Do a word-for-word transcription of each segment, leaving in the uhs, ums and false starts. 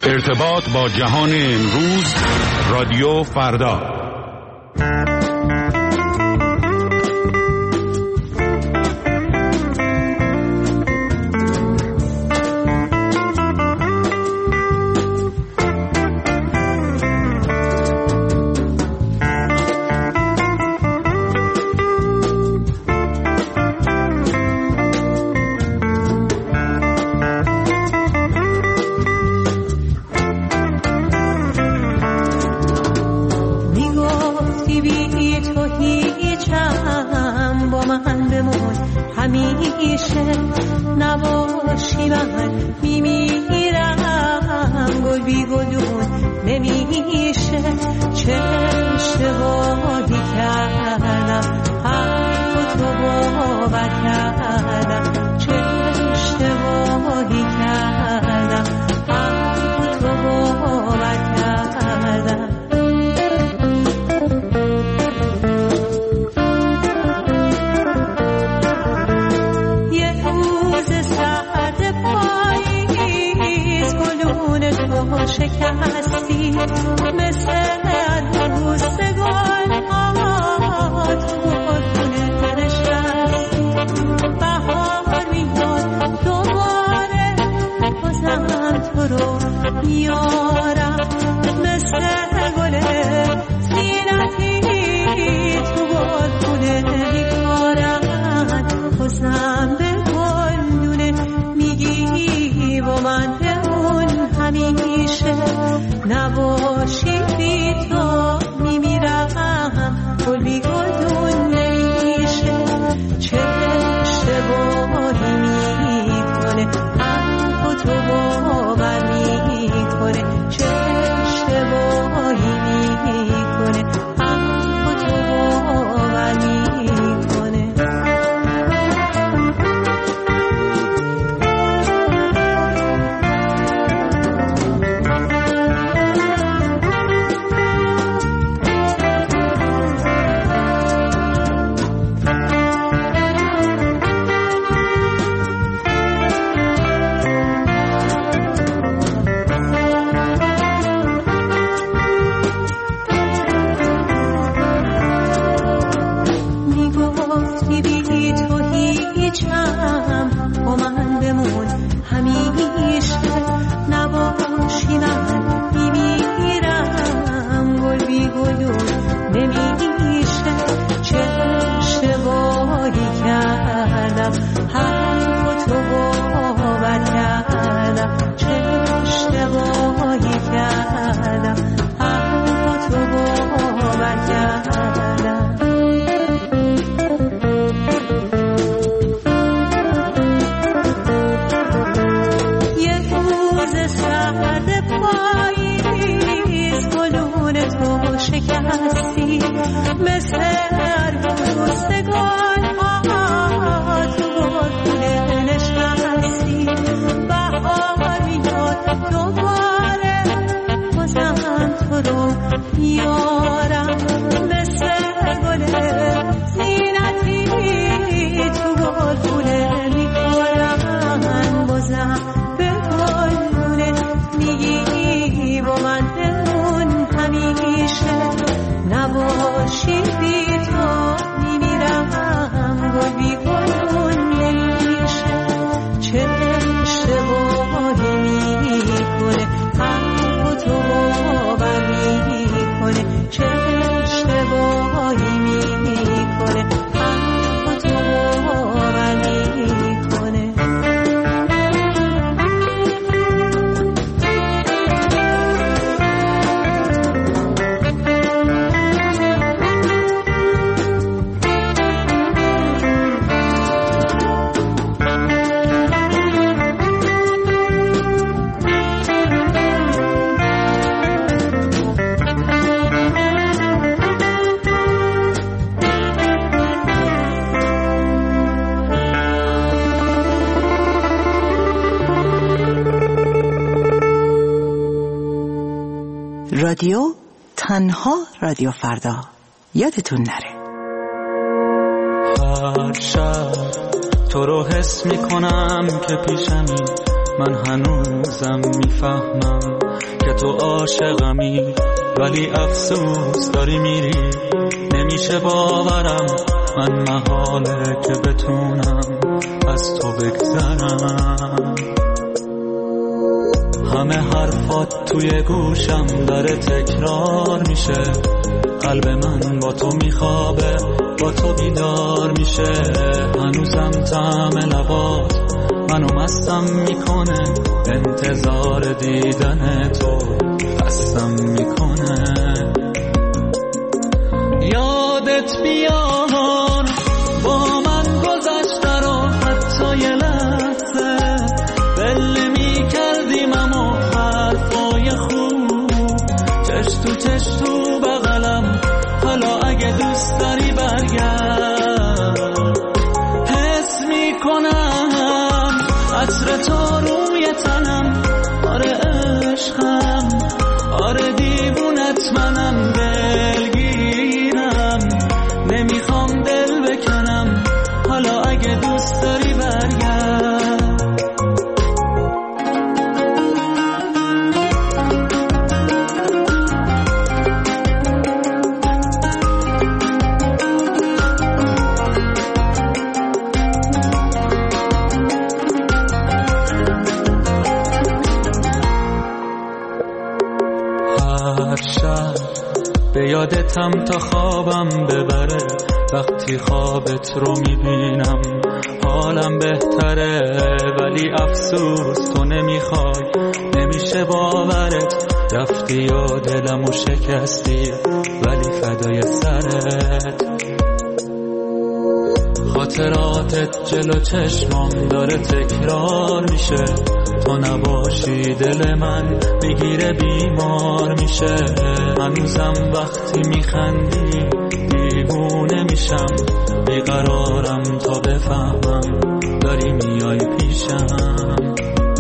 ارتباط با جهان امروز، رادیو فردا. نباشی من میمیرم، گل بی گلون نمیشه. چه اشتباهی کردم، حرف تو باور کردم. چه اشتباهی کردم، حرف تو باور کردم. شکستی مثل روزگار آمد، خونه نشستی. بهار میاد دوباره، بازم تو رو میارم مثل گل زینتی. تو گلخونه میکارم، بازم به گلدونه میگی با من همیشه. نباشی بی تو میمیرم، گل بی گلدون نمیشه. چه اشتباهی میکنه، حرف تو باور میکنه. چه اشتباهی میکنه، حرف تو باور میکنه. رادیو تنها رادیو فردا، یادتون نره. هر شب تو رو حس میکنم که پیشمی، من هنوزم میفهمم که تو عاشقمی، ولی افسوس داری میری. نمیشه باورم، من محاله که بتونم از تو بگذرم. همه حرفات توی گوشم داره تکرار میشه، قلب من با تو میخوابه، با تو بیدار میشه. هنوزم طعم لبات منو مستم میکنه، انتظار دیدن تو خستم میکنه. یادت بیار با من گذشته رو، حتی یه لحظه بله میکردیم اما حرفای خوب، چش تو چش تو بغلم. حالا اگه دوست داری برگرد، حس میکنم عطر تو روی تنم. آره عشقم، آره دیوونت منم، دلگیرم نمیخوام دل بکنم. حالا اگه دوست داری برگرد. به یادتم تا خوابم ببره، وقتی خوابت رو میبینم حالم بهتره. ولی افسوس تو نمیخوای، نمیشه باورت، رفتی و دلمو شکستی، ولی فدای سرت. خاطراتت جلو چشمام داره تکرار میشه، تو نباشی دل من میگیره بیمار میشه. هنوزم وقتی میخندی دیوونه میشم، بیقرارم تا بفهمم داری میای پیشم.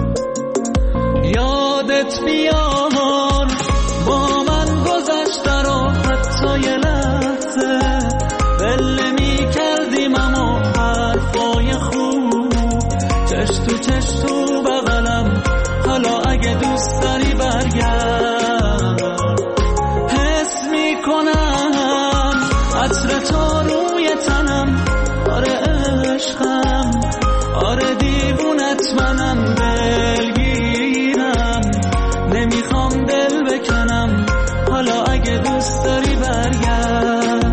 یادت بیار با من گذشته رو، حتی یه لحظه بله میکردیم اما حرفای خوب، چش تو چش تو بغلم. حالا اگه دوست داری برگرد، حس میکنم عطر تو روی تنم. آره عشقم، آره دیوونت منم، دلگیرم نمیخوام دل بکنم. حالا اگه دوست داری برگرد.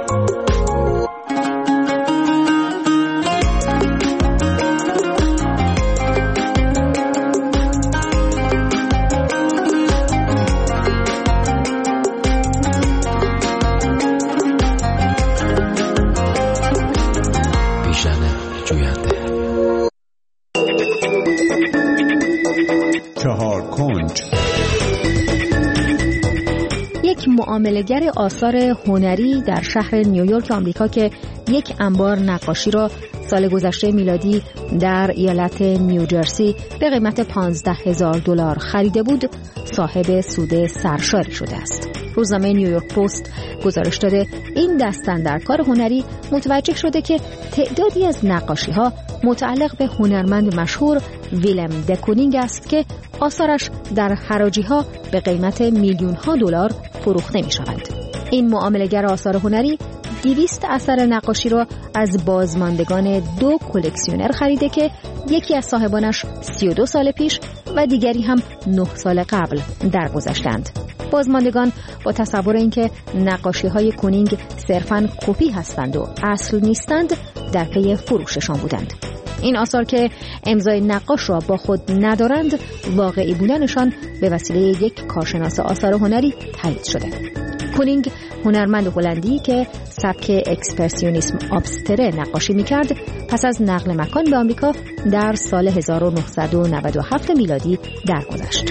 معامله‌گر آثار هنری در شهر نیویورک آمریکا که یک انبار نقاشی را سال گذشته میلادی در ایالت نیوجرسی به قیمت پانزده هزار دلار خریده بود، صاحب سود سرشاری شده است. روزنامه نیویورک پست گزارش داده این دست‌اندرکار هنری متوجه شده که تعدادی از نقاشی‌ها متعلق به هنرمند مشهور ویلم د کونینگ است که آثارش در حراجی‌ها به قیمت میلیون‌ها دلار فروخته می‌شوند. این معامله‌گر آثار هنری دویست اثر نقاشی را از بازماندگان دو کلکسیونر خریده که یکی از صاحبانش سی و دو سال پیش و دیگری هم نه سال قبل درگذشتند. بازماندگان با تصور اینکه نقاشی‌های کونینگ صرفاً کپی هستند و اصل نیستند در پی فروششان بودند. این آثار که امضای نقاش را با خود ندارند، واقعی بودنشان به وسیله یک کارشناس آثار هنری تایید شده. کونینگ هنرمند هلندی که سبک اکسپرسیونیسم ابستره نقاشی می‌کرد، پس از نقل مکان به آمریکا در سال هزار و نهصد و نود و هفت میلادی درگذشت.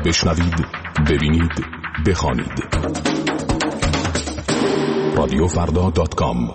بشنوید، ببینید، بخوانید. رادیو فردا دات کام.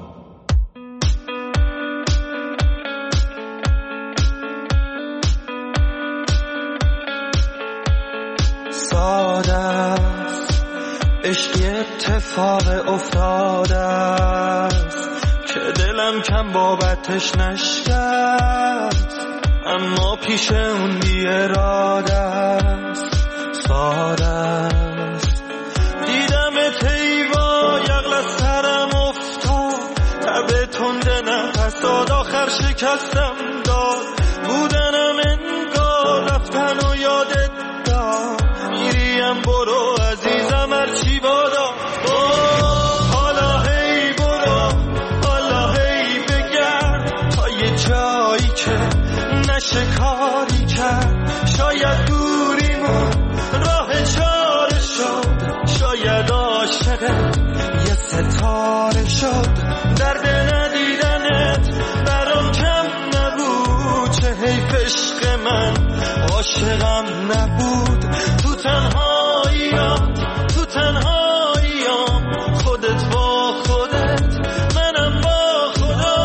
ساده است عشق اتفاق افتاده است که دلم کم بابتش نشکست، اما پیش اون بی اراده است. ساده است دیدم تیوا یغل از سرم افتاد، تب تنده نفس داد، آخر شکستم داد. بودنم انگار رفتن و یادت داد، میریم برو عزیزم هرچی بادا. حالا هی برو، حالا هی بگرد تا یه جایی که نشه کاری کرد. شاید دوریمون راه چاره شد، شاید عاشق یه ستاره شد. درد ندیدنت برام کم نبود، چه حیف عشق من عاشقم نبود. تو تنهاییام، تو تنهاییام، خودت با خودت، منم با خدا.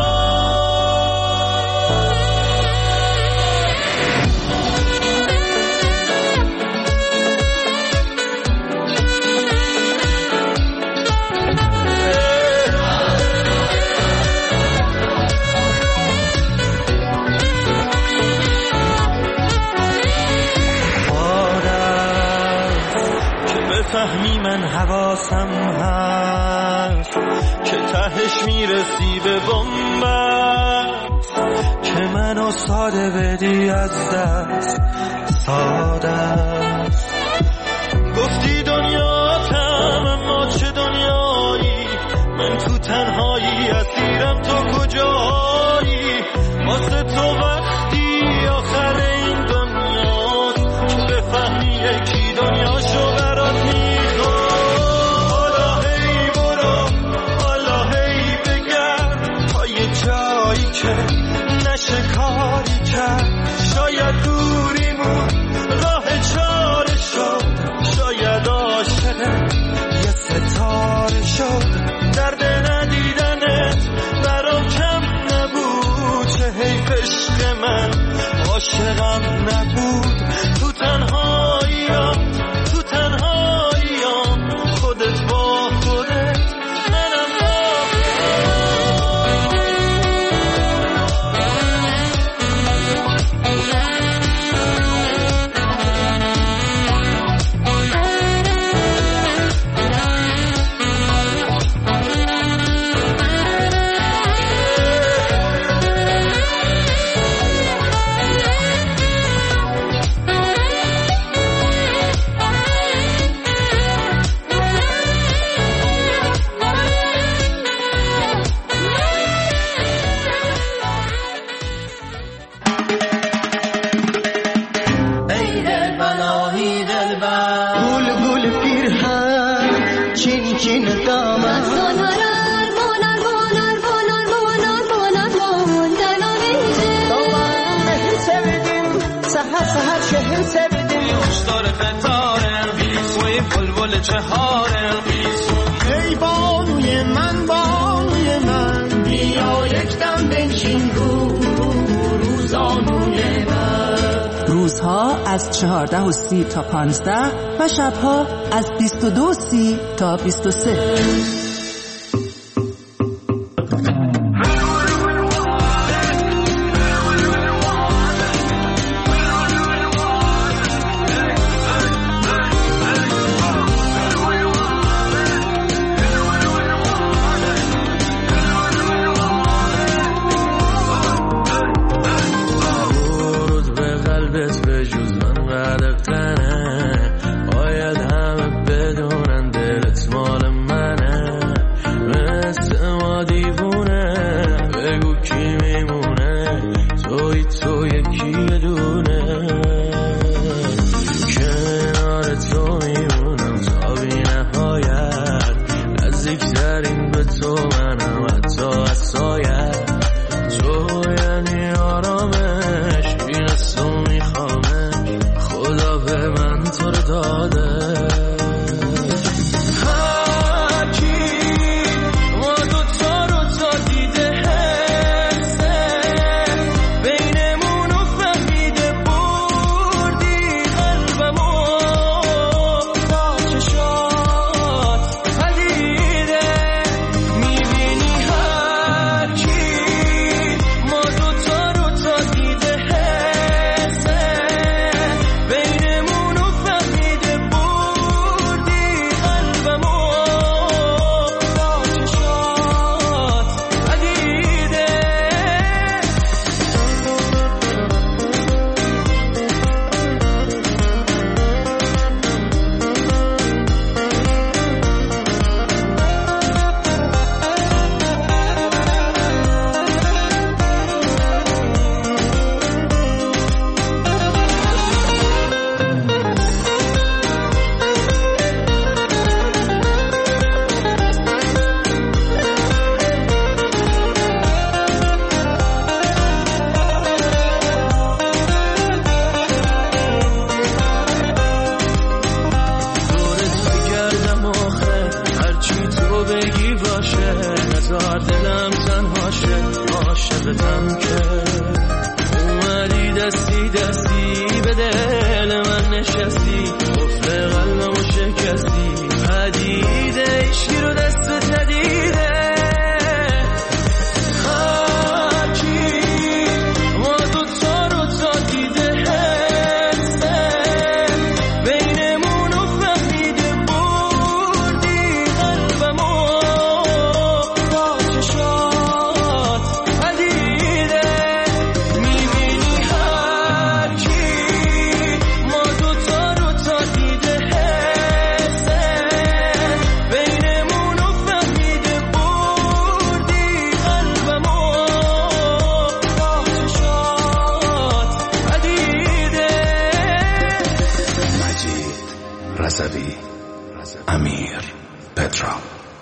فهمی من حواسم هست که تهش میرسی به بنبست، که منو ساده بدی از دست. ساده است گفتی دنیاتم، اما چه دنیایی؟ من تو تنهایی اسیرم، تو کجایی؟ واسه تو وقتی آخر این دنیاست که بفهمی یکی دنیاشو برات میخواد. حالا هی برو، حالا هی بگرد تا یه جایی که نشه کاری کرد. شاید دوریمون راه چاره شد، شاید عاشق یه ستاره شد. درد ندیدنت برام کم نبود، چه حیف عشق من عاشقم نبود. تو تنهاییام، تو تنهاییام، خودت با خودت، منم با ای بانوی من، بانوی من، بیا یک دم بنشین رو روزانوی من. روزها از چهارده و سی تا پانزده و شبها از بیست و دو و سی تا بیست و سه. خدا به من تو رو داده. امیر پترا.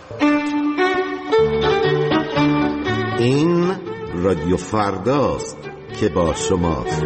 این رادیو فرداست که با شماست.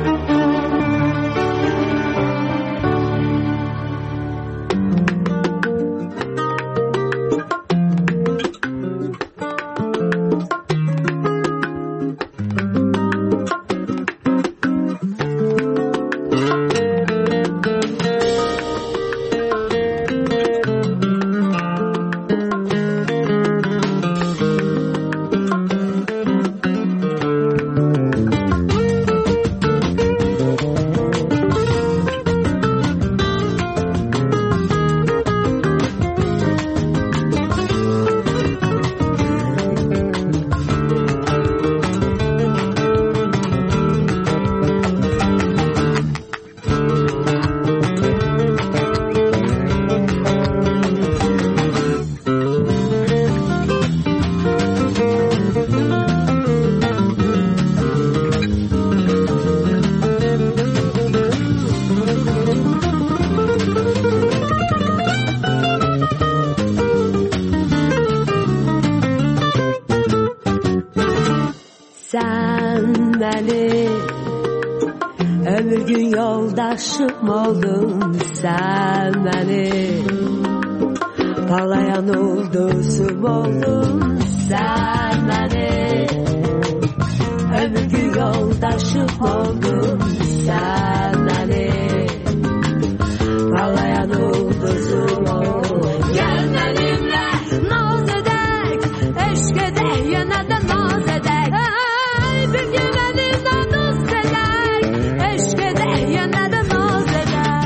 Yoldaşım oldun sen benim, parlayan ulduzum oldun sen benim, ömür gün yoldaşım oldun sen benim, parlayan ulduzum oldun. Gel benimle naz edek, eşk edek, yine de naz edek, ay bir gün benimle dost edek, eşk edek, yine de naz edek.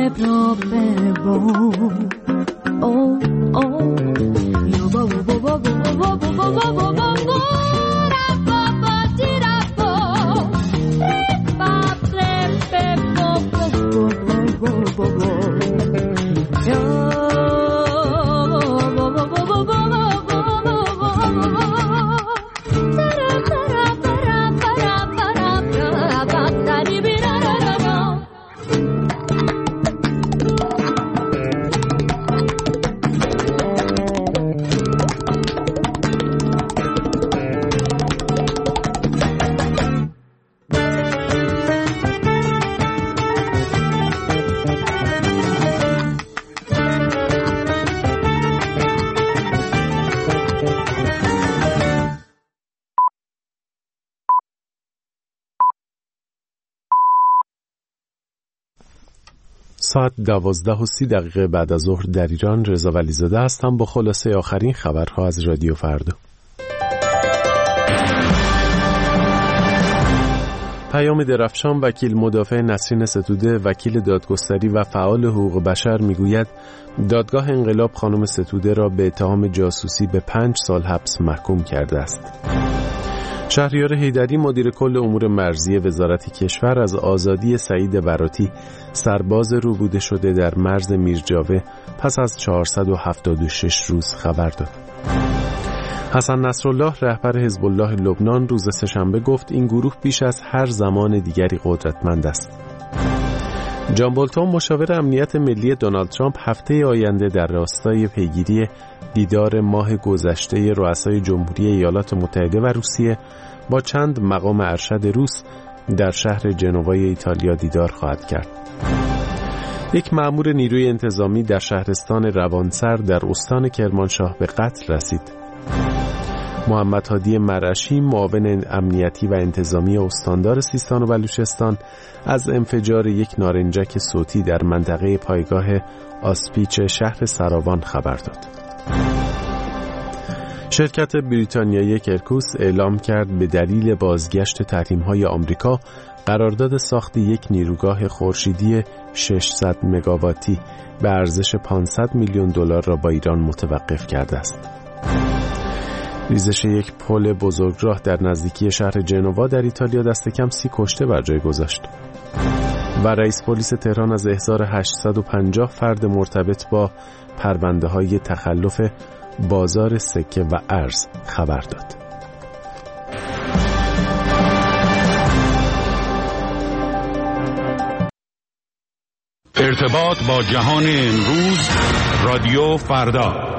ساعت دوازده و سی دقیقه بعد از ظهر در ایران. رضا ولیزاده هستم با خلاصه آخرین خبرها از رادیو فردا. پیام درفشان، وکیل مدافع نسرین ستوده، وکیل دادگستری و فعال حقوق بشر میگوید دادگاه انقلاب خانم ستوده را به اتهام جاسوسی به پنج سال حبس محکوم کرده است. شهریار حیدری، مدیر کل امور مرزی وزارت کشور، از آزادی سعید براتی، سرباز روبوده شده در مرز میرجاوه، پس از چهارصد و هفتاد و شش روز خبر داد. حسن نصرالله، رهبر حزب الله لبنان، روز سه‌شنبه گفت این گروه بیش از هر زمان دیگری قدرتمند است. جان بولتون، مشاور امنیت ملی دونالد ترامپ، هفته آینده در راستای پیگیری دیدار ماه گذشته رؤسای جمهوری ایالات متحده و روسیه با چند مقام ارشد روس در شهر جنوای ایتالیا دیدار خواهد کرد. یک مأمور نیروی انتظامی در شهرستان روانسر در استان کرمانشاه به قتل رسید. محمد هادی مرعشی، معاون امنیتی و انتظامی استاندار سیستان و بلوچستان، از انفجار یک نارنجک صوتی در منطقه پایگاه آسپیچ شهر سراوان خبر داد. شرکت بریتانیایی کرکوس اعلام کرد به دلیل بازگشت تحریم‌های آمریکا قرارداد ساخت یک نیروگاه خورشیدی ششصد مگاواتی به ارزش پانصد میلیون دلار را با ایران متوقف کرده است. ریزش یک پل بزرگراه در نزدیکی شهر جنوا در ایتالیا دست کم سی کشته بر جای گذاشت. و رئیس پلیس تهران از هزار و هشتصد و پنجاه فرد مرتبط با پرونده‌های تخلف بازار سکه و ارز خبر داد. ارتباط با جهان امروز، رادیو فردا.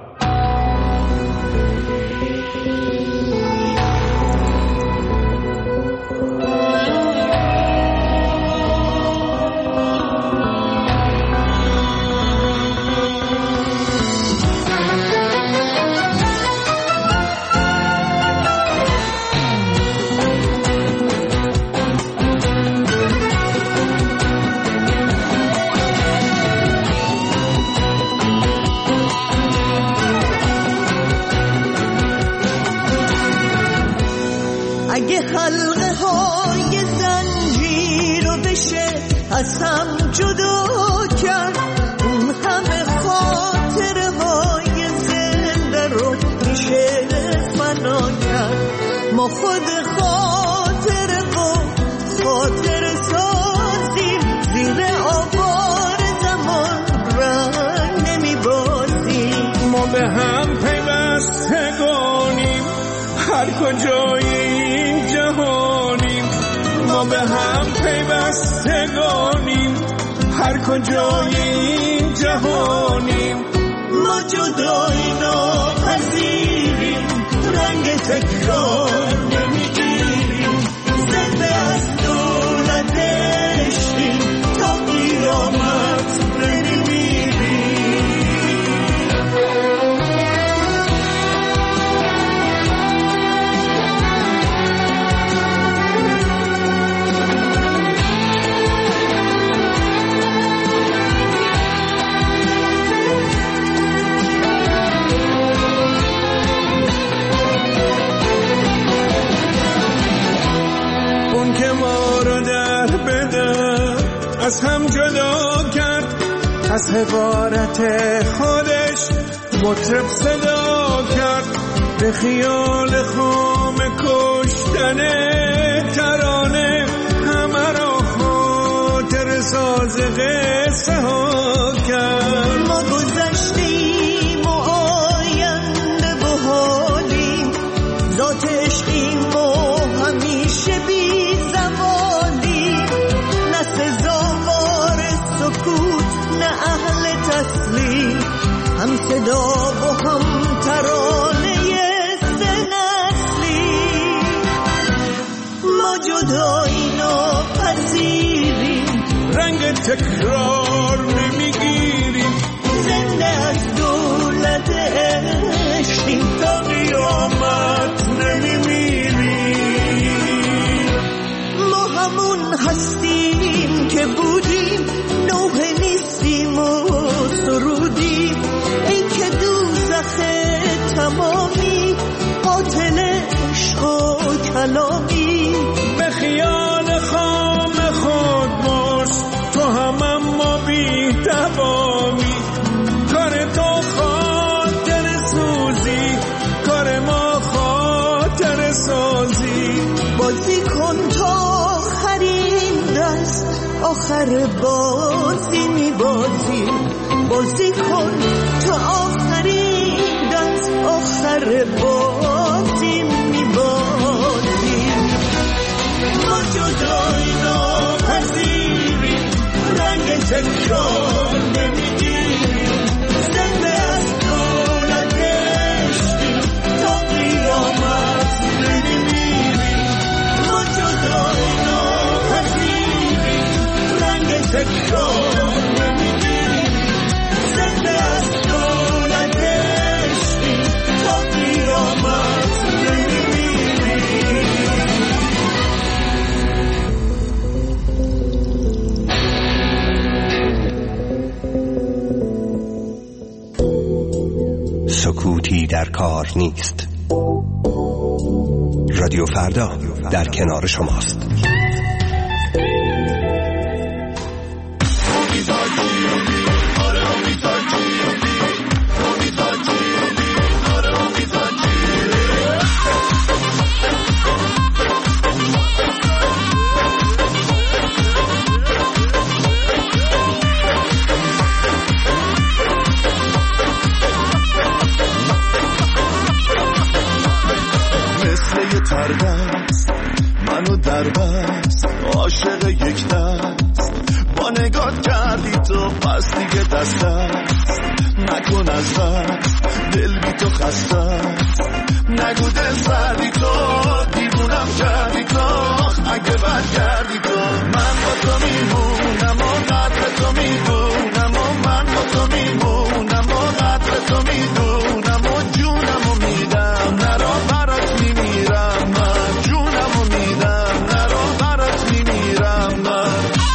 اگه حلقه های زنجیر رو بشه از هم جدا کرد، اون همه خاطره های زنده رو میشه فنا کرد. ما خود خاطره و خاطر سازیم، زیر آوار زمان رنگ نمیبازیم. ما به هم پیوستگانیم، هر کجایی جهانیم. ما به هم پیوستگانیم، هر کجای این جهانیم. ما جدایی ناپذیریم، رنگ تکرار نمیگیریم. زنده از دولت عشقیم، تا قیامت نمیمیریم. از هم جدا کرد از حقارت خودش مطرب صدا کرد، به خیال خام کشتن ترانه همه را خاطر ساز قصه ها کرد. ما گذشتیم و آینده و حالیم، ذات عشقیم و همیشه بی زوالی، نه سزاوار سکوت نه اهل تسلیم، هم صدا و هم ترانه سه نسلی. ما جدایی ناپذیریم، رنگ تکرار نمیگیریم، زنده از دولت عشقیم، تا قیامت نمیمیریم. ما همون هستیم که بودیم، نوحه نیستیم و سرودیم، ای که دوزخ تمامی، قاتل عشق و کلامی. به خیال خام خود باش، تو هم اما بی توامی، کار تو خاطر سوزی، کار ما خاطر سازی. بازی کن تا آخرین دست، آخر بازی می بازی. بازی کن تا آخرین دست، آخر بازی می بازی. ما جدایی ناپذیریم، رنگ تکرار نمیگیریم، زنده از دولت عشقیم، تا قیامت نمیمیریم. ما جدایی ناپذیریم، رنگ تکرار نمیگیریم، زنده از دولت عشقیم، تا قیامت نمیمیریم. سکوتی در کار نیست. رادیو فردا در کنار شماست. تردست منو در بست، عاشق یک دست، با نگات کردی تو پس دیگه دست دست نکن از دست، دل بی تو خسته است، نگو دل سردی تو، دیوونم کردی تو، اگه برگردی تو. من با تو میمونم و قدر تو میدونم، و من با تو میمونم و قدر تو میدونم، و جونم و میدم نرا برات میمیرم، من جونم و میدم نرا برات میمیرم. من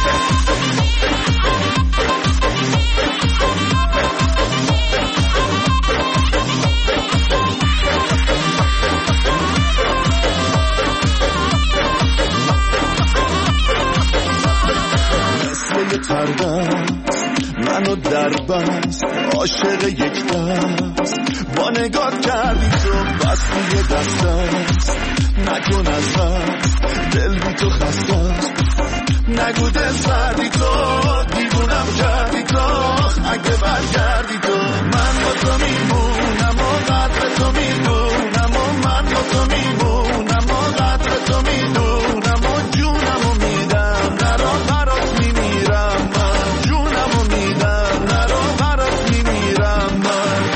مثل یه تردست منو در بست، عاشق یک دست، با نگات کردی تو بس یه دست است، نکن از دست، دل بی تو خسته است، نگو دل سردی تو، دیوونم کردی تو، اگه برگردی تو. من با تو میمونم و قدر تو میدونم، و من با تو میمونم و قدر تو میدونم، و جونم و میدم نرا برات میمیرم، من جونم و میدم نرا برات میمیرم. من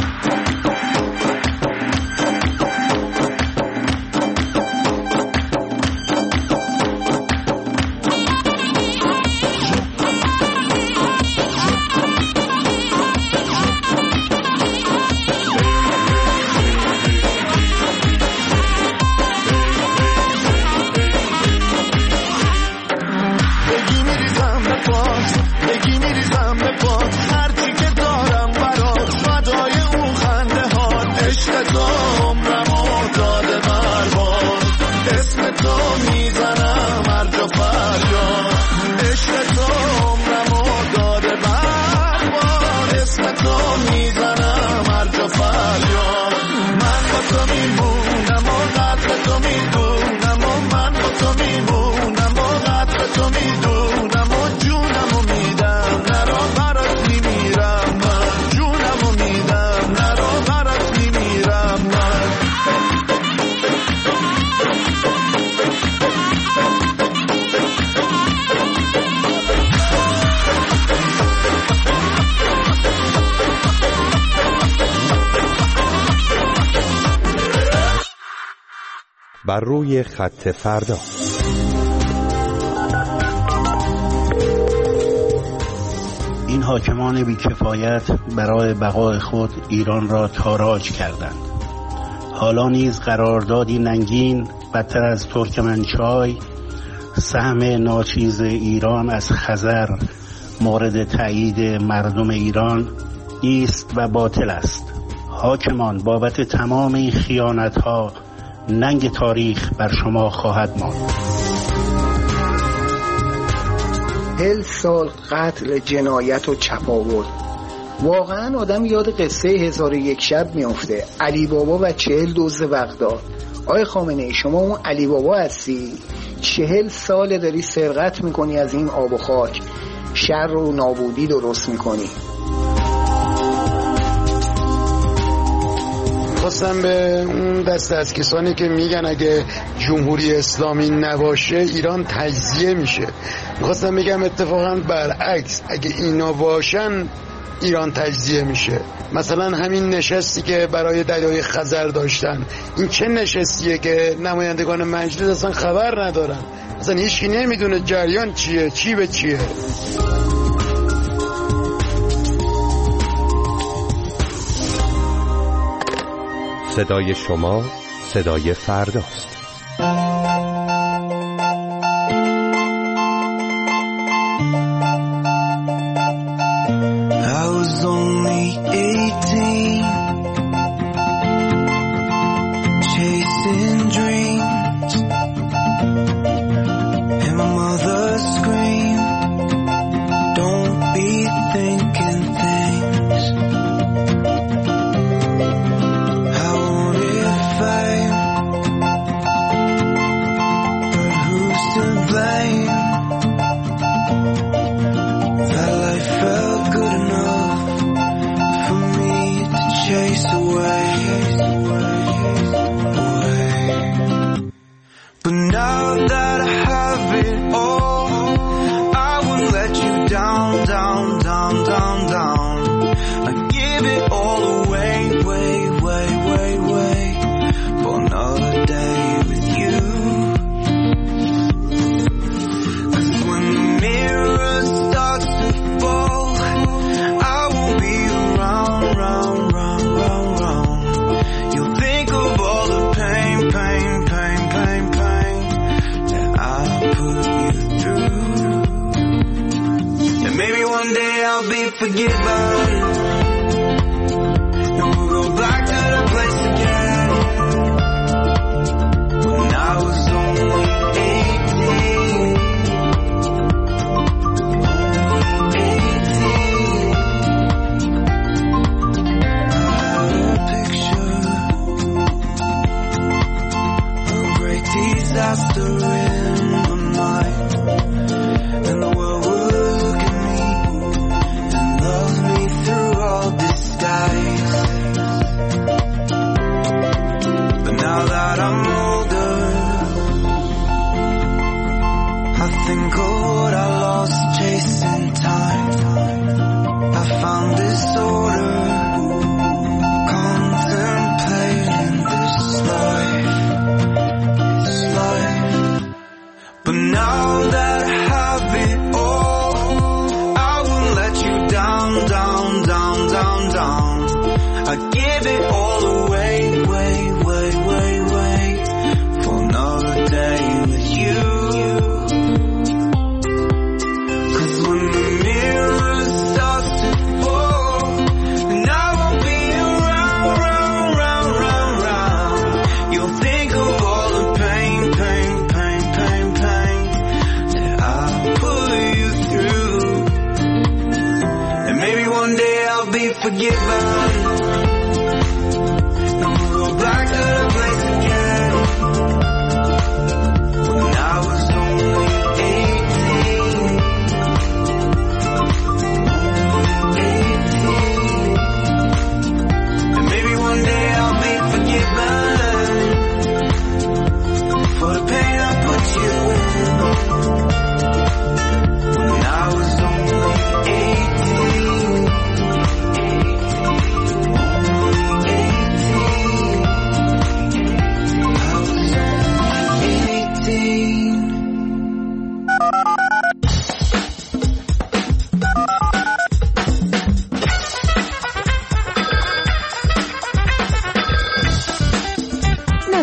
بر روی خط فردا. این حاکمان بی‌کفایت برای بقای خود ایران را تاراج کردند. حالا نیز قراردادی ننگین بدتر از ترکمنچای، سهم ناچیز ایران از خزر مورد تایید مردم ایران است و باطل است. حاکمان بابت تمام این خیانت‌ها ننگ تاریخ بر شما خواهد ماند. هل سال قتل، جنایت و چپاول. واقعا آدم یاد قصه هزار و یک شب میفته. علی بابا و چهل دزد بغداد. آقای خامنه‌ای شما اون علی بابا هستی؟ چهل سال داری سرقت میکنی از این آب و خاک، شر و نابودی درست میکنی. خواستم به اون دست از کسانی که میگن اگه جمهوری اسلامی نباشه ایران تجزیه میشه، خواستم بگم اتفاقا برعکس، اگه اینا باشن ایران تجزیه میشه. مثلا همین نشستی که برای دریای خزر داشتن، این چه نشستیه که نمایندگان مجلس اصلا خبر ندارن، اصلا هیچکی نمیدونه جریان چیه، چی به چیه. صدای شما صدای فرداست.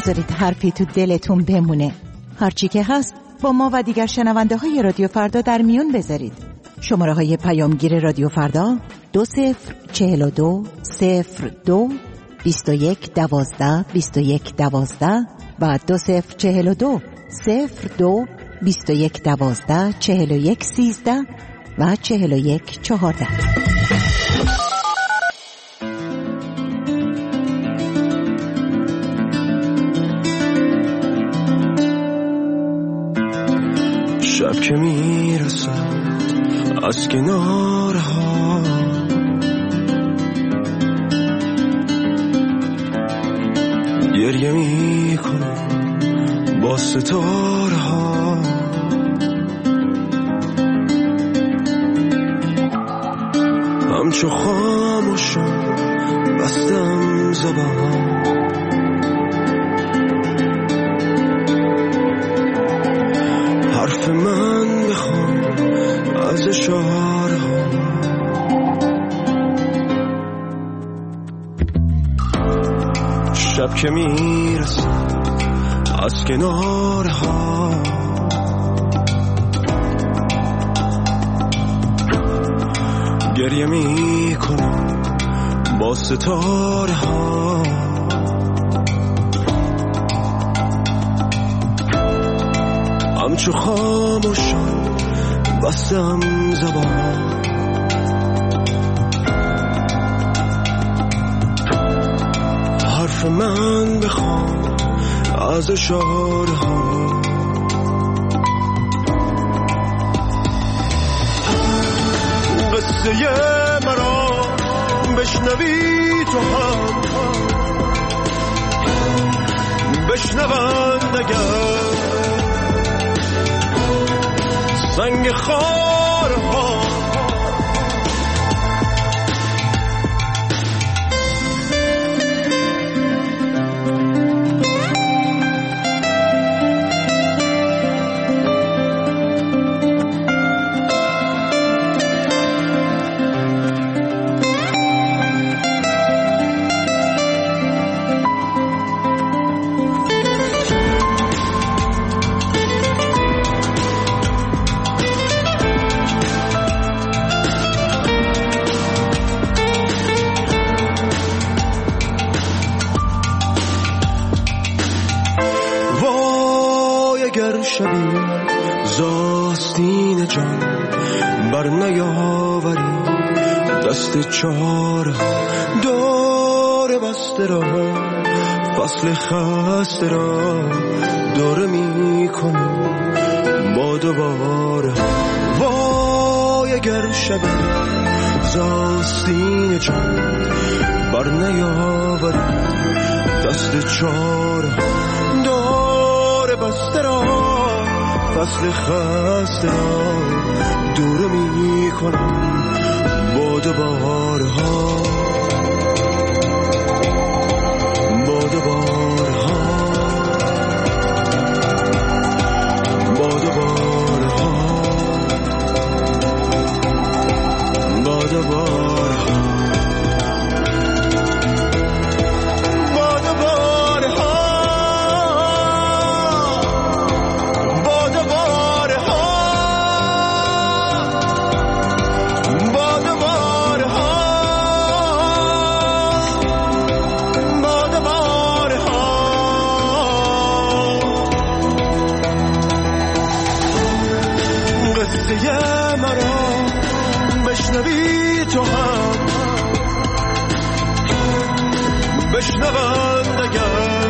نذارید حرفی تو دلتون بمونه. هرچی که هست با ما و دیگر شنونده های رادیو فردا در میون بذارید. شماره های پیامگیر رادیو فردا دو صفر چهل و دو صفر دو بیست و یک دوازده بیست و یک دوازده و دو صفر چهل و دو صفر دو بیست و یک دوازده چهل و یک سیزده و چهل و یک چهارده. شب که میرسد از کنارها گریه میکنم با ستاره ها، همچو خاموشم بستم زبان، حرف من بخوام از اشاره ها. شب که میرسد از کنارها گریه میکنم با ستاره ها، همچو خاموشم بستم زبان، حرف من بخوام از اشاره ها. قصه مرا بشنوی تو هم بشنوند اگر سنگ خارها. شبی زاستین جان بر نیاوری دست چار دور بسته را، فصل خسته را دور می کنم با دوباره. وای اگر شبی زاستین جان بر نیاوری دست چار دور بسته را، فصل خسته را دور می کنم با دوبارها، با دوبارها، با دوبارها، با دوبارها. تو هم بشنوند اگر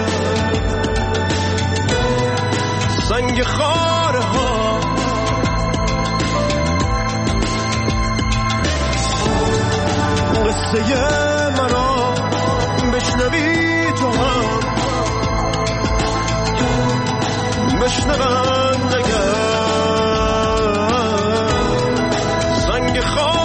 سنگ خاره ها. قصه مرا بشنوی تو هم بشنوند اگر سنگ خاره.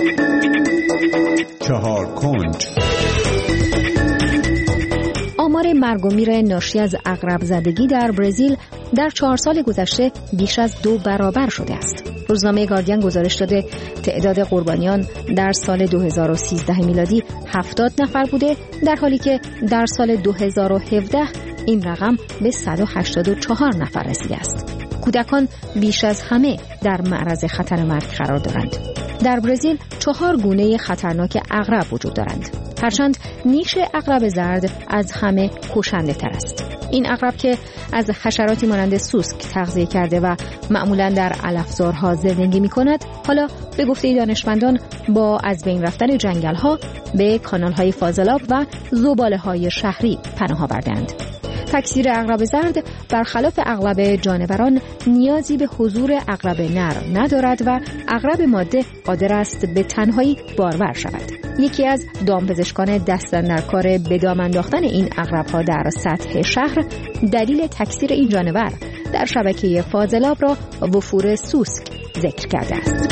آمار مرگ و میر ناشی از عقرب زدگی در برزیل در چهار سال گذشته بیش از دو برابر شده است. روزنامه گاردین گزارش داده تعداد قربانیان در سال دو هزار و سیزده میلادی هفتاد نفر بوده، در حالی که در سال دو هزار و هفده این رقم به صد و هشتاد و چهار نفر رسیده است. کودکان بیش از همه در معرض خطر مرگ قرار دارند. در برزیل چهار گونه خطرناک عقرب وجود دارند، هرچند نیش عقرب زرد از همه کشنده تر است. این عقرب که از حشراتی مانند سوسک تغذیه کرده و معمولاً در علفزارها زندگی می کند، حالا به گفته دانشمندان با از بین رفتن جنگل‌ها به کانال‌های فاضلاب و زباله‌های شهری پناه آوردند. تکثیر عقرب زرد برخلاف اغلب جانوران نیازی به حضور عقرب نر ندارد و عقرب ماده قادر است به تنهایی بارور شود. یکی از دامپزشکان دست‌اندرکار به دام انداختن این عقرب‌ها در سطح شهر دلیل تکثیر این جانور در شبکه فاضلاب را وفور سوسک ذکر کرده است.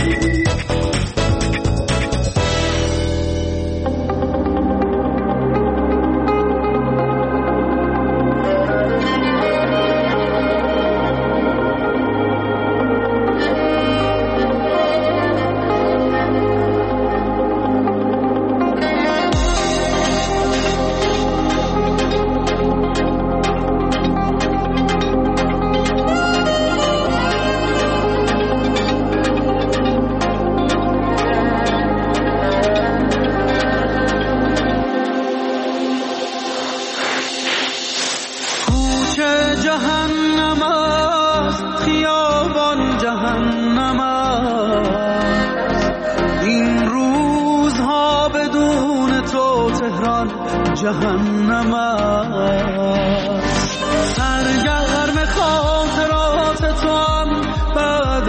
جهنم است سرگرم خاطرات تو هم بعد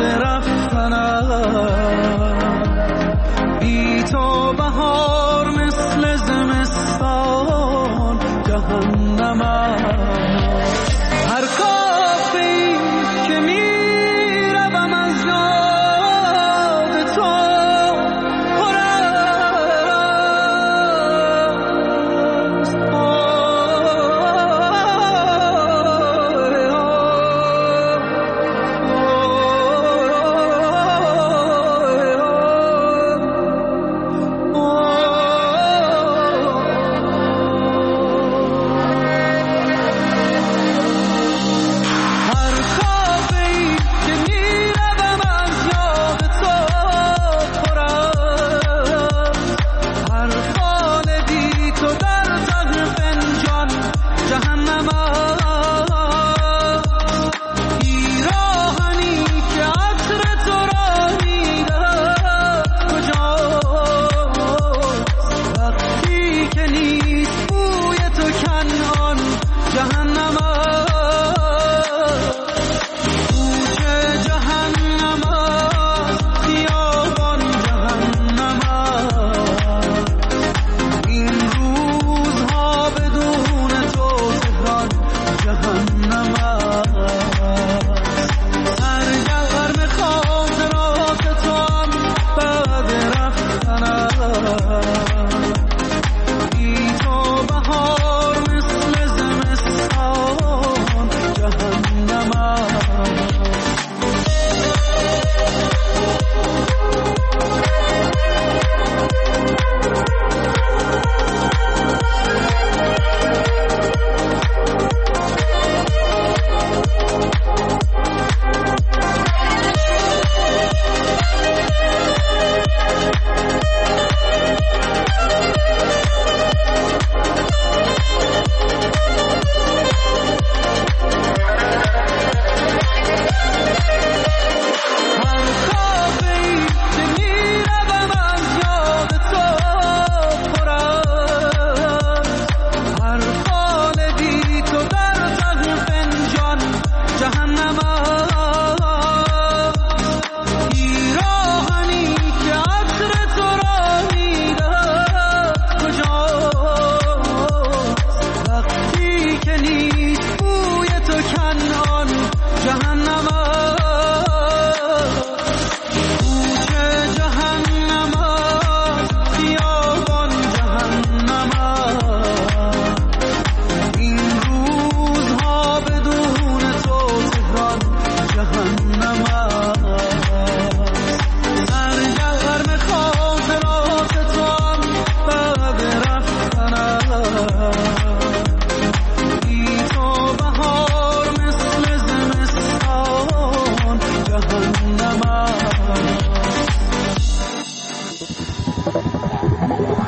رفتنم بی تو بهار مثل زمستان جهنم است هر کافی که میروم از یاد تو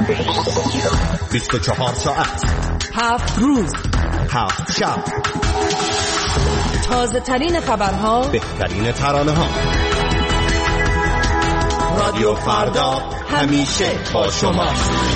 بیست و چهار ساعت، هفت روز، هفت شب، تازه ترین خبرها، بهترین ترانه ها. رادیو فردا همیشه با شما.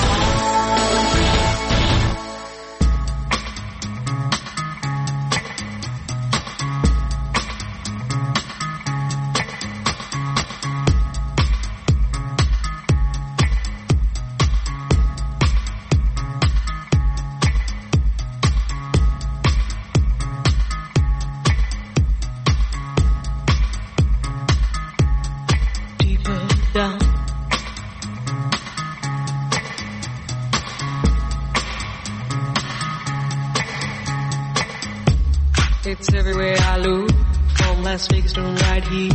It's everywhere I look, from Las Vegas to right here,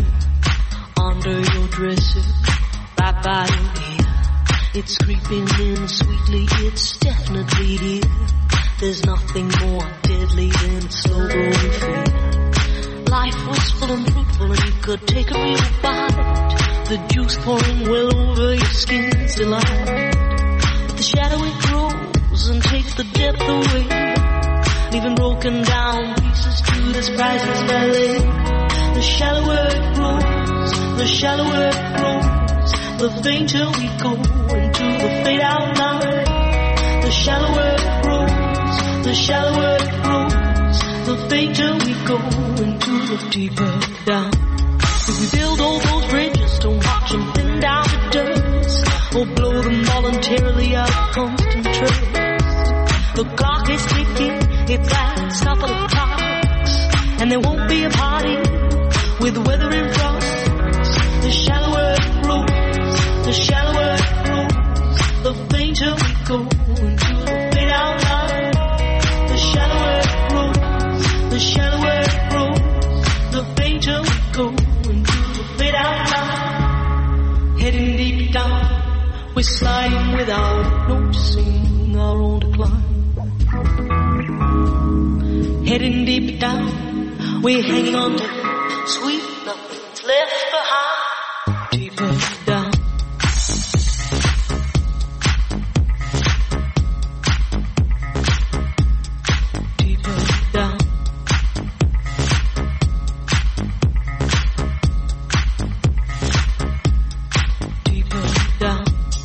under your dresser, right by your ear. It's creeping in sweetly, it's definitely here. There's nothing more deadly than slow growing fear. Life was full and fruitful and you could take a real bite. The juice pouring well over your skin's delight. But the shadow it grows and takes the depth away, leaving broken down pieces to this priceless ballet. The shallower it grows, the shallower it grows, the fainter we go into the fade out line. The shallower it grows, the shallower it grows, the fainter we go into the deeper down. If we build all those bridges, don't watch them thin down to dust, or blow them voluntarily out of constant trust. The clock is ticking, it's last couple of clocks, and there won't be a party with weather in front. The shallower it grows, the shallower it grows, the fainter we go into the fade out line. The shallower it grows, the shallower it grows, the fainter we go into the fade out line. Heading deep down, we're sliding without noticing our own decline. Heading deep down, we're hanging on to sweet nothing's left behind. Deeper down. Deeper down. Deeper down.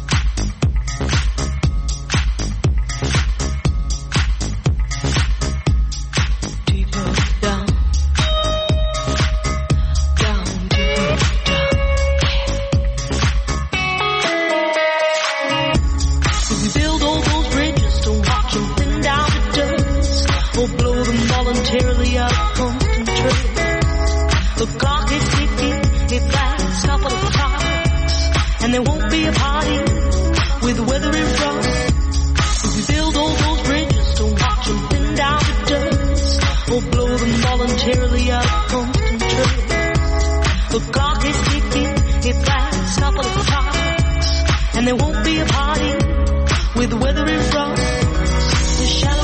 Voluntarily out of constant trace. The clock is ticking, it lasts couple of clocks, and there won't be a party with weather in front. If we build all those bridges, don't watch them thin down to dust, or blow them voluntarily out of constant trace. The clock is ticking, it lasts couple of clocks, and there won't be a party with weather in front. The shallow